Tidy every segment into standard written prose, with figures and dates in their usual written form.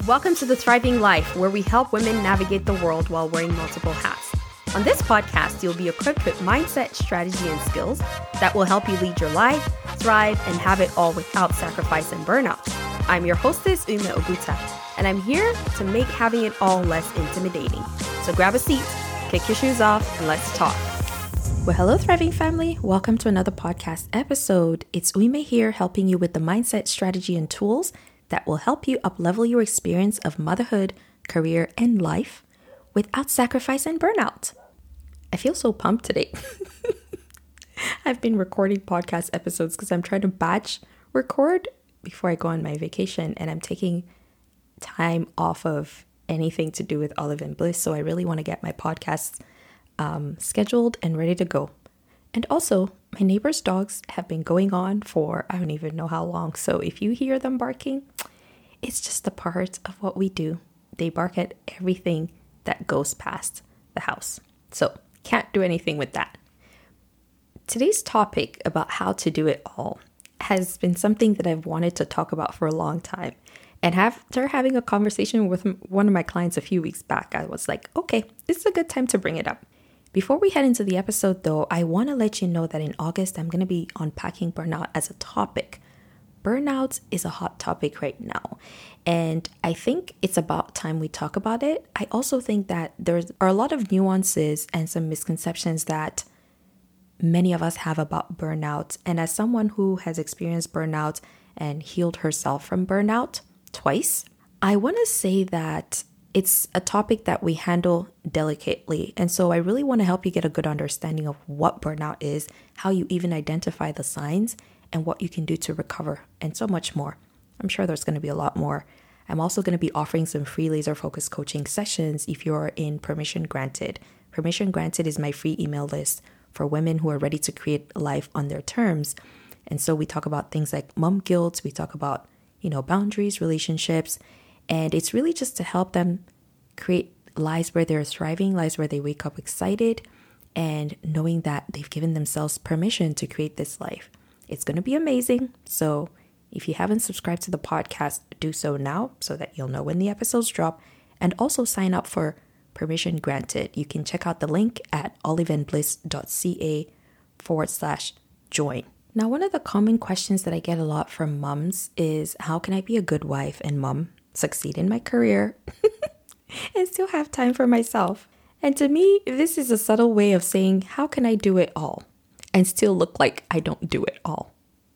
Welcome to The Thriving Life, where we help women navigate the world while wearing multiple hats. On this podcast, you'll be equipped with mindset, strategy, and skills that will help you lead your life, thrive, and have it all without sacrifice and burnout. I'm your hostess, Ume Oguta, and I'm here to make having it all less intimidating. So grab a seat, kick your shoes off, and let's talk. Well, hello, Thriving family. Welcome to another podcast episode. It's Ume here, helping you with the mindset, strategy, and tools that will help you up-level your experience of motherhood, career, and life without sacrifice and burnout. I feel so pumped today. I've been recording podcast episodes because I'm trying to batch record before I go on my vacation, and I'm taking time off of anything to do with Olive and Bliss, so I really want to get my podcasts scheduled and ready to go. And also, my neighbor's dogs have been going on for I don't even know how long. So if you hear them barking, it's just a part of what we do. They bark at everything that goes past the house. So can't do anything with that. Today's topic about how to do it all has been something that I've wanted to talk about for a long time. And after having a conversation with one of my clients a few weeks back, I was like, okay, this is a good time to bring it up. Before we head into the episode, though, I want to let you know that in August, I'm going to be unpacking burnout as a topic. Burnout is a hot topic right now, and I think it's about time we talk about it. I also think that there are a lot of nuances and some misconceptions that many of us have about burnout. And as someone who has experienced burnout and healed herself from burnout twice, I want to say that it's a topic that we handle delicately. And so I really want to help you get a good understanding of what burnout is, how you even identify the signs, and what you can do to recover, and so much more. I'm sure there's going to be a lot more. I'm also going to be offering some free laser focus coaching sessions if you're in Permission Granted. Permission Granted is my free email list for women who are ready to create a life on their terms. And so we talk about things like mom guilt, we talk about, boundaries, relationships, and it's really just to help them create lives where they're thriving, lives where they wake up excited and knowing that they've given themselves permission to create this life. It's going to be amazing. So if you haven't subscribed to the podcast, do so now so that you'll know when the episodes drop, and also sign up for Permission Granted. You can check out the link at oliveandbliss.ca/join. Now, one of the common questions that I get a lot from moms is, how can I be a good wife and mom, succeed in my career, and still have time for myself? And to me, this is a subtle way of saying, how can I do it all and still look like I don't do it all?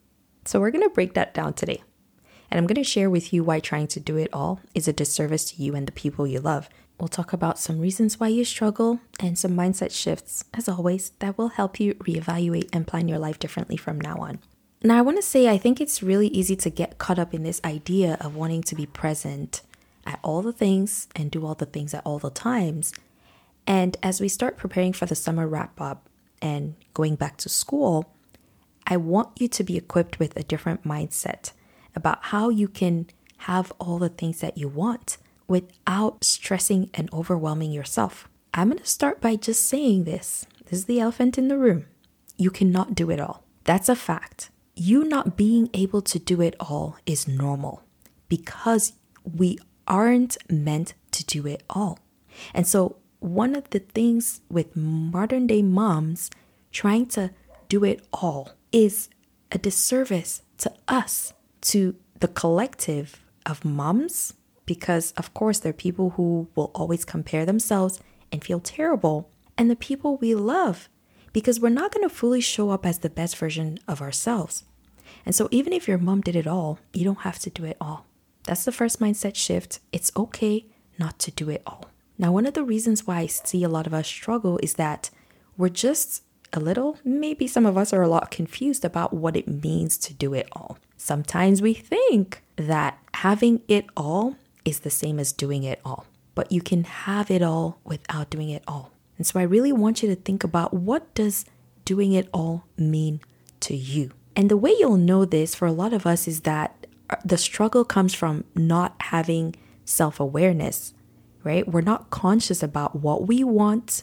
So we're going to break that down today. And I'm going to share with you why trying to do it all is a disservice to you and the people you love. We'll talk about some reasons why you struggle and some mindset shifts, as always, that will help you reevaluate and plan your life differently from now on. Now, I want to say, I think it's really easy to get caught up in this idea of wanting to be present at all the things and do all the things at all the times. And as we start preparing for the summer wrap up and going back to school, I want you to be equipped with a different mindset about how you can have all the things that you want without stressing and overwhelming yourself. I'm going to start by just saying this. This is the elephant in the room. You cannot do it all. That's a fact. You not being able to do it all is normal because we aren't meant to do it all. And so one of the things with modern day moms trying to do it all is a disservice to us, to the collective of moms, because of course there are people who will always compare themselves and feel terrible, and the people we love, because we're not going to fully show up as the best version of ourselves. And so even if your mom did it all, you don't have to do it all. That's the first mindset shift. It's okay not to do it all. Now, one of the reasons why I see a lot of us struggle is that we're just a little, maybe some of us are a lot confused about what it means to do it all. Sometimes we think that having it all is the same as doing it all, but you can have it all without doing it all. And so I really want you to think about, what does doing it all mean to you? And the way you'll know this for a lot of us is that the struggle comes from not having self-awareness, right? We're not conscious about what we want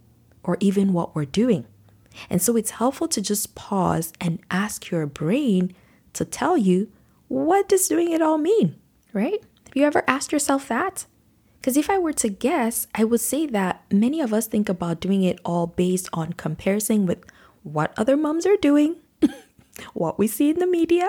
or even what we're doing. And so it's helpful to just pause and ask your brain to tell you, what does doing it all mean, right? You ever asked yourself that? Because if I were to guess, I would say that many of us think about doing it all based on comparison with what other moms are doing, what we see in the media,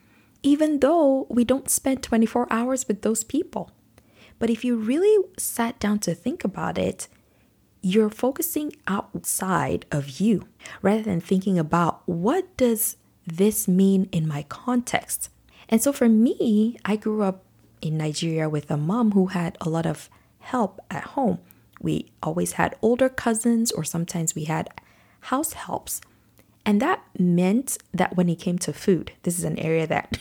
even though we don't spend 24 hours with those people. But if you really sat down to think about it, you're focusing outside of you rather than thinking about what does this mean in my context. And so for me, I grew up in Nigeria with a mom who had a lot of help at home. We always had older cousins, or sometimes we had house helps. And that meant that when it came to food, this is an area that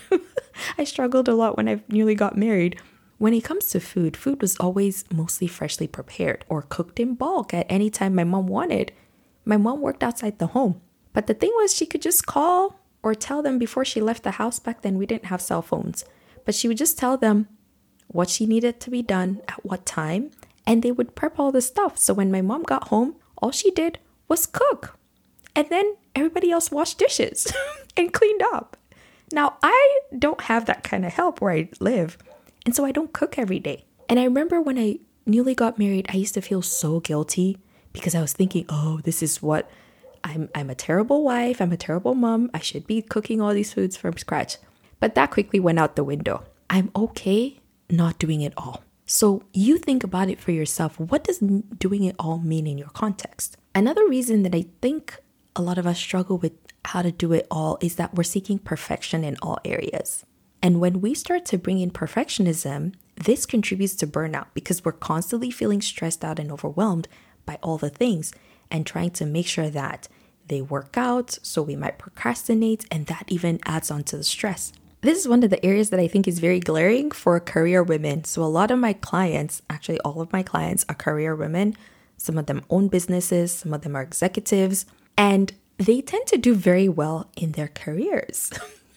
I struggled a lot when I newly got married. When it comes to food, food was always mostly freshly prepared or cooked in bulk at any time my mom wanted. My mom worked outside the home. But the thing was, she could just call or tell them before she left the house. Back then, we didn't have cell phones. But she would just tell them what she needed to be done at what time, and they would prep all the stuff. So when my mom got home, all she did was cook. And then everybody else washed dishes and cleaned up. Now, I don't have that kind of help where I live. And so I don't cook every day. And I remember when I newly got married, I used to feel so guilty because I was thinking, oh, this is what I'm a terrible wife. I'm a terrible mom. I should be cooking all these foods from scratch. But that quickly went out the window. I'm okay not doing it all. So you think about it for yourself. What does doing it all mean in your context? Another reason that I think a lot of us struggle with how to do it all is that we're seeking perfection in all areas. And when we start to bring in perfectionism, this contributes to burnout because we're constantly feeling stressed out and overwhelmed by all the things and trying to make sure that they work out. So we might procrastinate, and that even adds on to the stress. This is one of the areas that I think is very glaring for career women. So a lot of my clients, actually all of my clients, are career women. Some of them own businesses, some of them are executives, and they tend to do very well in their careers.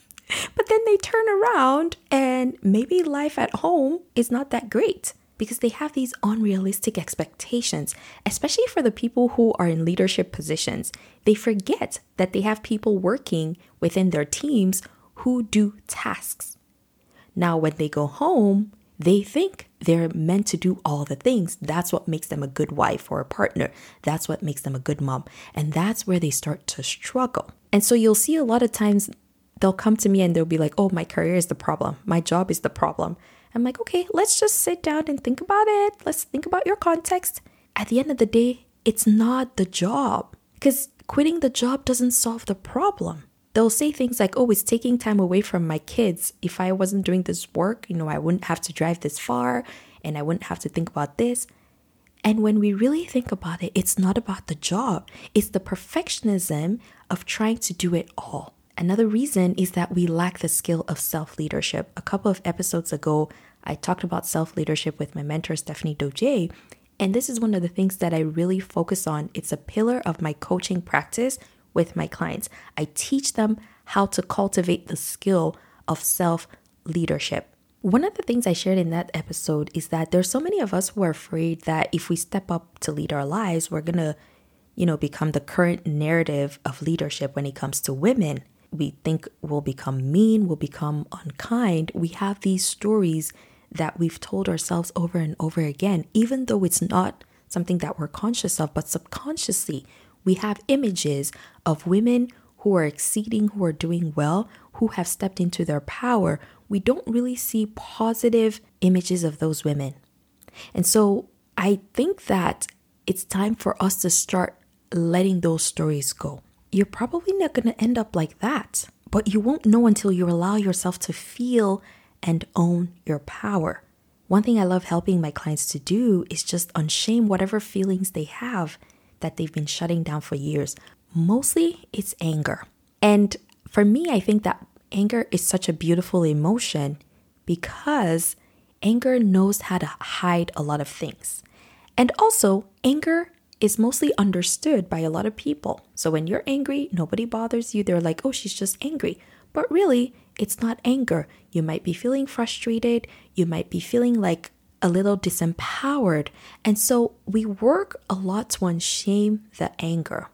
But then they turn around and maybe life at home is not that great because they have these unrealistic expectations, especially for the people who are in leadership positions. They forget that they have people working within their teams who do tasks. Now, when they go home, they think they're meant to do all the things. That's what makes them a good wife or a partner. That's what makes them a good mom. And that's where they start to struggle. And so you'll see a lot of times they'll come to me and they'll be like, oh, my career is the problem. My job is the problem. I'm like, okay, let's just sit down and think about it. Let's think about your context. At the end of the day, it's not the job, because quitting the job doesn't solve the problem. They'll say things like, oh, it's taking time away from my kids. If I wasn't doing this work, I wouldn't have to drive this far and I wouldn't have to think about this. And when we really think about it, it's not about the job. It's the perfectionism of trying to do it all. Another reason is that we lack the skill of self-leadership. A couple of episodes ago, I talked about self-leadership with my mentor, Stephanie Doje. And this is one of the things that I really focus on. It's a pillar of my coaching practice with my clients. I teach them how to cultivate the skill of self-leadership. One of the things I shared in that episode is that there's so many of us who are afraid that if we step up to lead our lives, we're going to, become the current narrative of leadership when it comes to women. We think we'll become mean, we'll become unkind. We have these stories that we've told ourselves over and over again, even though it's not something that we're conscious of, but subconsciously we have images of women who are exceeding, who are doing well, who have stepped into their power. We don't really see positive images of those women. And so I think that it's time for us to start letting those stories go. You're probably not going to end up like that, but you won't know until you allow yourself to feel and own your power. One thing I love helping my clients to do is just unshame whatever feelings they have that they've been shutting down for years. Mostly it's anger. And for me, I think that anger is such a beautiful emotion because anger knows how to hide a lot of things. And also, anger is mostly understood by a lot of people. So when you're angry, nobody bothers you. They're like, oh, she's just angry. But really, it's not anger. You might be feeling frustrated. You might be feeling like a little disempowered. And so we work a lot to unshame the anger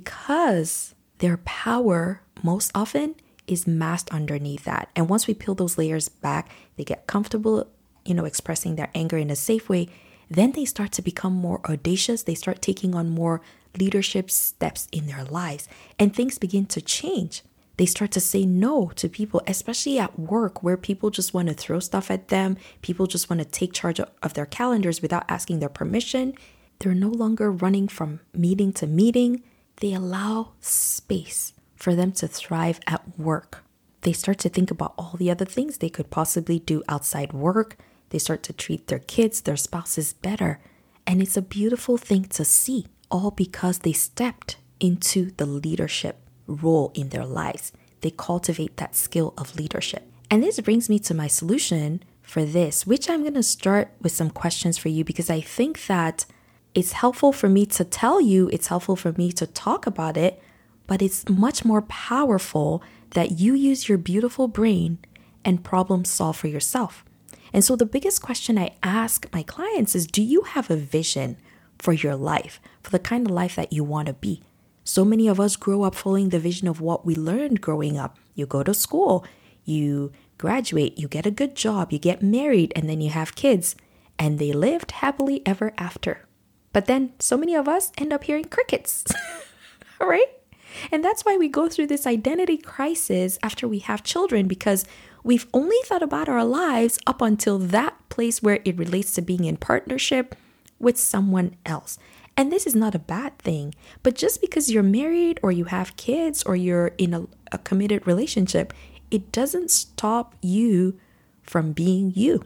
because their power most often is masked underneath that. And once we peel those layers back, they get comfortable expressing their anger in a safe way, then they start to become more audacious. They start taking on more leadership steps in their lives, and things begin to change. They start to say no to people, especially at work, where people just want to throw stuff at them. People just want to take charge of their calendars without asking their permission. They're no longer running from meeting to meeting. They allow space for them to thrive at work. They start to think about all the other things they could possibly do outside work. They start to treat their kids, their spouses better. And it's a beautiful thing to see, all because they stepped into the leadership role in their lives. They cultivate that skill of leadership. And this brings me to my solution for this, which I'm going to start with some questions for you, because I think that it's helpful for me to tell you, it's helpful for me to talk about it, but it's much more powerful that you use your beautiful brain and problem solve for yourself. And so the biggest question I ask my clients is, do you have a vision for your life, for the kind of life that you want to be? So many of us grow up following the vision of what we learned growing up. You go to school, you graduate, you get a good job, you get married, and then you have kids, and they lived happily ever after. But then so many of us end up hearing crickets, right? And that's why we go through this identity crisis after we have children, because we've only thought about our lives up until that place where it relates to being in partnership with someone else. And this is not a bad thing, but just because you're married or you have kids or you're in a committed relationship, it doesn't stop you from being you.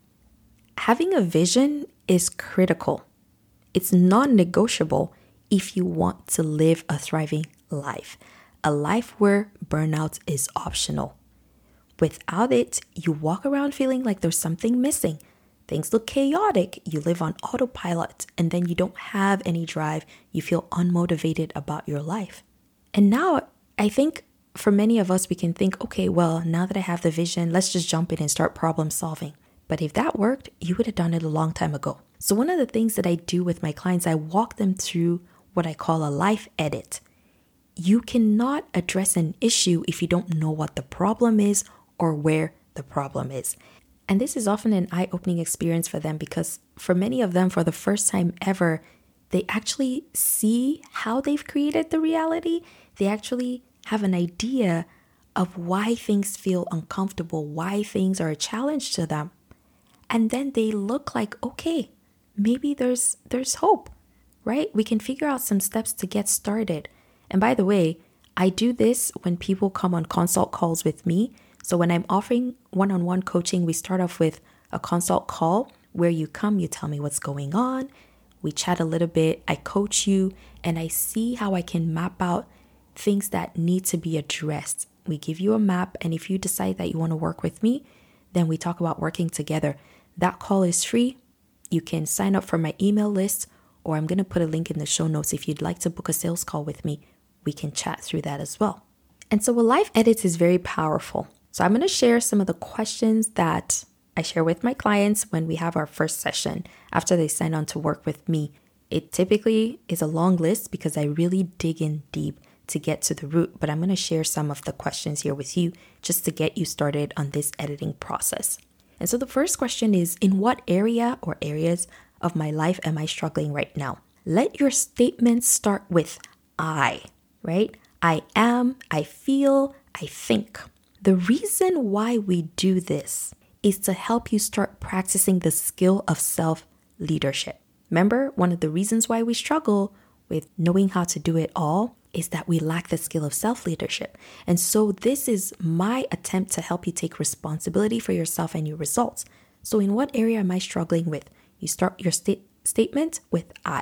Having a vision is critical. It's non-negotiable if you want to live a thriving life, a life where burnout is optional. Without it, you walk around feeling like there's something missing. Things look chaotic. You live on autopilot, and then you don't have any drive. You feel unmotivated about your life. And now I think for many of us, we can think, okay, well, now that I have the vision, let's just jump in and start problem solving. But if that worked, you would have done it a long time ago. So one of the things that I do with my clients, I walk them through what I call a life edit. You cannot address an issue if you don't know what the problem is or where the problem is. And this is often an eye-opening experience for them, because for many of them, for the first time ever, they actually see how they've created the reality. They actually have an idea of why things feel uncomfortable, why things are a challenge to them. And then they look like, okay, maybe there's hope, right? We can figure out some steps to get started. And by the way, I do this when people come on consult calls with me. So when I'm offering one-on-one coaching, we start off with a consult call where you come, you tell me what's going on, we chat a little bit, I coach you, and I see how I can map out things that need to be addressed. We give you a map, and if you decide that you want to work with me, then we talk about working together. That call is free. You can sign up for my email list, or I'm going to put a link in the show notes. If you'd like to book a sales call with me, we can chat through that as well. And so a life edit is very powerful. So I'm going to share some of the questions that I share with my clients when we have our first session after they sign on to work with me. It typically is a long list because I really dig in deep to get to the root, but I'm going to share some of the questions here with you just to get you started on this editing process. And so the first question is, in what area or areas of my life am I struggling right now? Let your statements start with I, right? I am, I feel, I think. The reason why we do this is to help you start practicing the skill of self-leadership. Remember, one of the reasons why we struggle with knowing how to do it all is that we lack the skill of self-leadership. And so this is my attempt to help you take responsibility for yourself and your results. So in what area am I struggling with? You start your statement with I,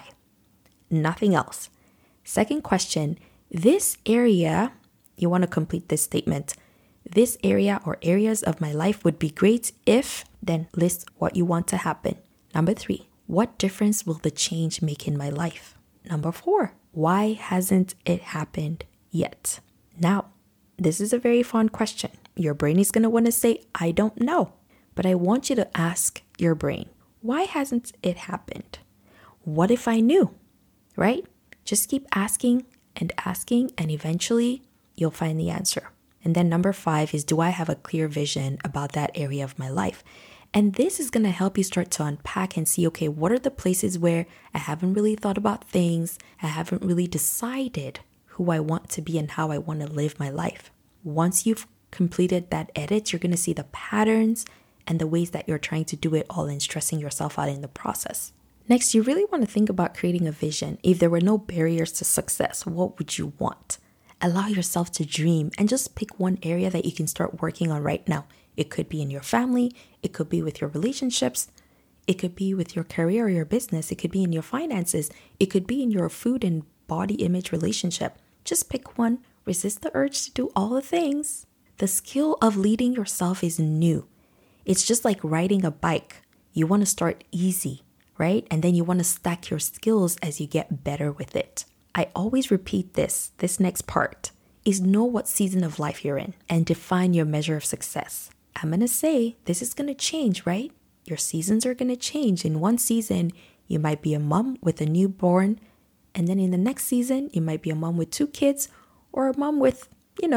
nothing else. Second question, this area, you want to complete this statement. This area or areas of my life would be great if, then list what you want to happen. Number 3, what difference will the change make in my life? Number 4, why hasn't it happened yet? Now, this is a very fun question. Your brain is going to want to say, I don't know. But I want you to ask your brain, why hasn't it happened? What if I knew, right? Just keep asking, and eventually you'll find the answer. And then number 5 is, do I have a clear vision about that area of my life? And this is going to help you start to unpack and see, okay, what are the places where I haven't really thought about things? I haven't really decided who I want to be and how I want to live my life. Once you've completed that edit, you're going to see the patterns and the ways that you're trying to do it all and stressing yourself out in the process. Next, you really want to think about creating a vision. If there were no barriers to success, what would you want? Allow yourself to dream and just pick one area that you can start working on right now. It could be in your family, it could be with your relationships, it could be with your career or your business, it could be in your finances, it could be in your food and body image relationship. Just pick one, resist the urge to do all the things. The skill of leading yourself is new. It's just like riding a bike. You want to start easy, right? And then you want to stack your skills as you get better with it. I always repeat this next part is know what season of life you're in and define your measure of success. I'm going to say this is going to change, right? Your seasons are going to change. In one season, you might be a mom with a newborn. And then in the next season, you might be a mom with 2 kids or a mom with,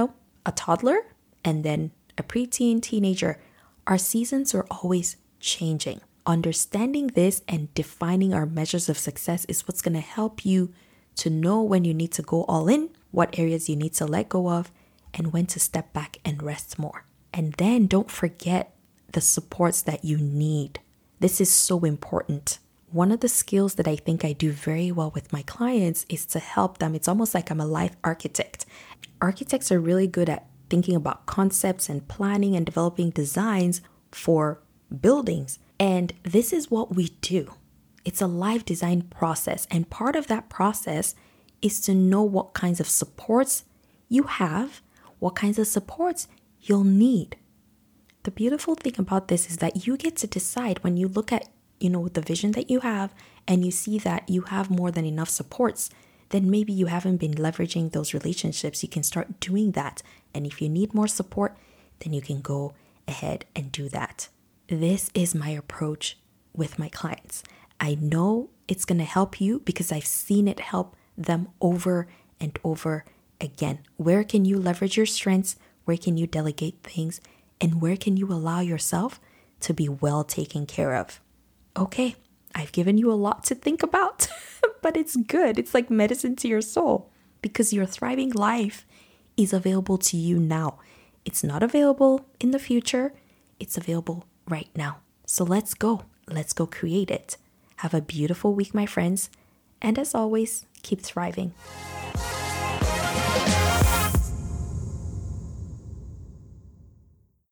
a toddler and then a preteen, teenager. Our seasons are always changing. Understanding this and defining our measures of success is what's going to help you to know when you need to go all in, what areas you need to let go of, and when to step back and rest more. And then don't forget the supports that you need. This is so important. One of the skills that I think I do very well with my clients is to help them. It's almost like I'm a life architect. Architects are really good at thinking about concepts and planning and developing designs for buildings. And this is what we do. It's a life design process. And part of that process is to know what kinds of supports you have, what kinds of supports you'll need. The beautiful thing about this is that you get to decide when you look at, the vision that you have and you see that you have more than enough supports, then maybe you haven't been leveraging those relationships. You can start doing that. And if you need more support, then you can go ahead and do that. This is my approach with my clients. I know it's going to help you because I've seen it help them over and over again. Where can you leverage your strengths? Where can you delegate things? And where can you allow yourself to be well taken care of? Okay, I've given you a lot to think about, but it's good. It's like medicine to your soul because your thriving life is available to you now. It's not available in the future. It's available right now. So let's go. Let's go create it. Have a beautiful week, my friends. And as always, keep thriving.